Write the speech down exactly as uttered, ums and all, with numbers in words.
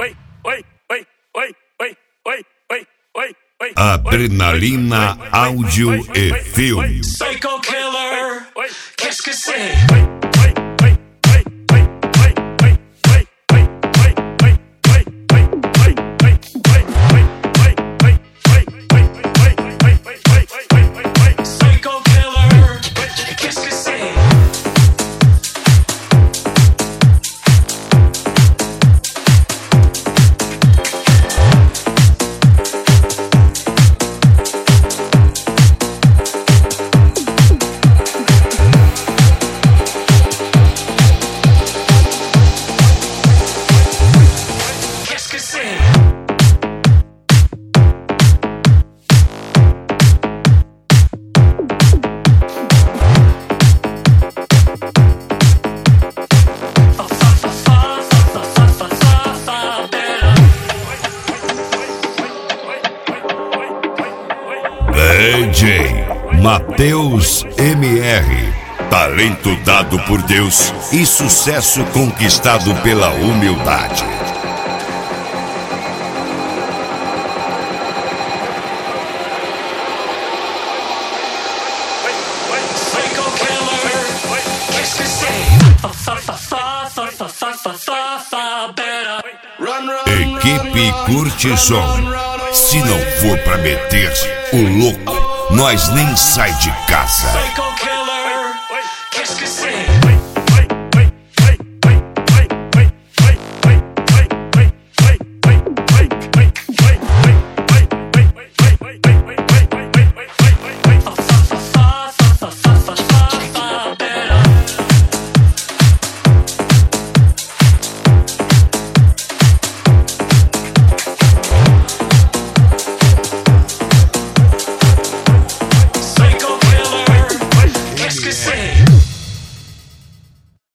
Adrenalina Áudio e Filme. Psycho Killer, qu'est-ce que c'est? D J Matheus M R, talento dado por Deus e sucesso conquistado pela humildade. Equipe Curte Som. Se não for pra meter o louco, nós nem sai de casa. Psycho Killer, qu'est-ce que c'est?